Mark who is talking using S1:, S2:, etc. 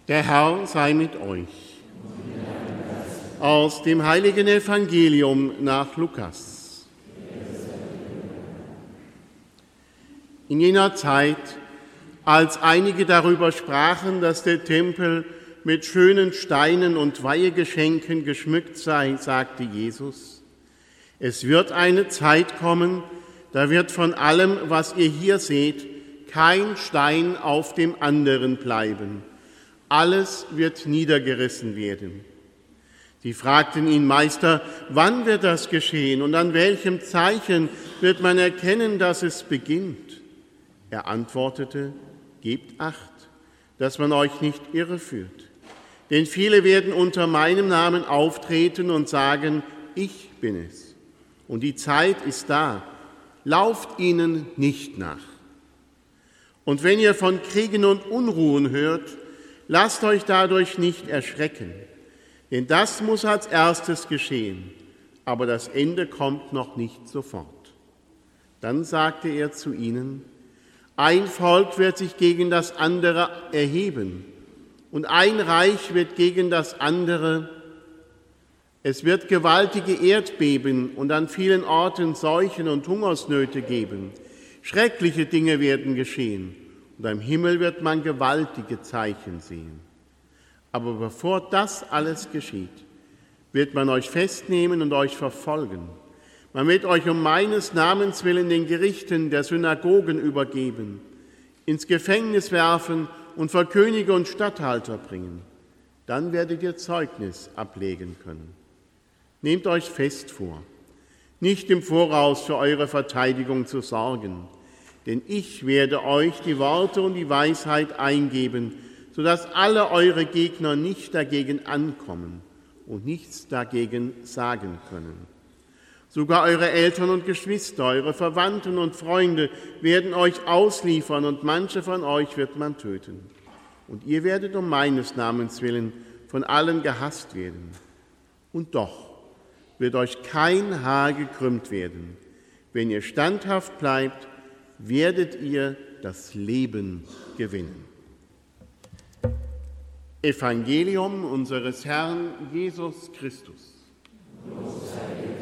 S1: Der Herr sei mit euch. Aus dem heiligen Evangelium nach Lukas. In jener Zeit, als einige darüber sprachen, dass der Tempel mit schönen Steinen und Weihegeschenken geschmückt sei, sagte Jesus: Es wird eine Zeit kommen, da wird von allem, was ihr hier seht, kein Stein auf dem anderen bleiben. Alles wird niedergerissen werden. Sie fragten ihn: Meister, wann wird das geschehen und an welchem Zeichen wird man erkennen, dass es beginnt? Er antwortete: Gebt Acht, dass man euch nicht irreführt. Denn viele werden unter meinem Namen auftreten und sagen: Ich bin es. Und die Zeit ist da. Lauft ihnen nicht nach. Und wenn ihr von Kriegen und Unruhen hört, lasst euch dadurch nicht erschrecken, denn das muss als erstes geschehen, aber das Ende kommt noch nicht sofort. Dann sagte er zu ihnen: Ein Volk wird sich gegen das andere erheben und ein Reich wird gegen das andere. Es wird gewaltige Erdbeben und an vielen Orten Seuchen und Hungersnöte geben. Schreckliche Dinge werden geschehen und am Himmel wird man gewaltige Zeichen sehen. Aber bevor das alles geschieht, wird man euch festnehmen und euch verfolgen. Man wird euch um meines Namens willen den Gerichten der Synagogen übergeben, ins Gefängnis werfen und vor Könige und Statthalter bringen. Dann werdet ihr Zeugnis ablegen können. Nehmt euch fest vor, nicht im Voraus für eure Verteidigung zu sorgen, denn ich werde euch die Worte und die Weisheit eingeben, sodass alle eure Gegner nicht dagegen ankommen und nichts dagegen sagen können. Sogar eure Eltern und Geschwister, eure Verwandten und Freunde werden euch ausliefern und manche von euch wird man töten. Und ihr werdet um meines Namens willen von allen gehasst werden. Und doch wird euch kein Haar gekrümmt werden. Wenn ihr standhaft bleibt, werdet ihr das Leben gewinnen. Evangelium unseres Herrn Jesus Christus. Lob sei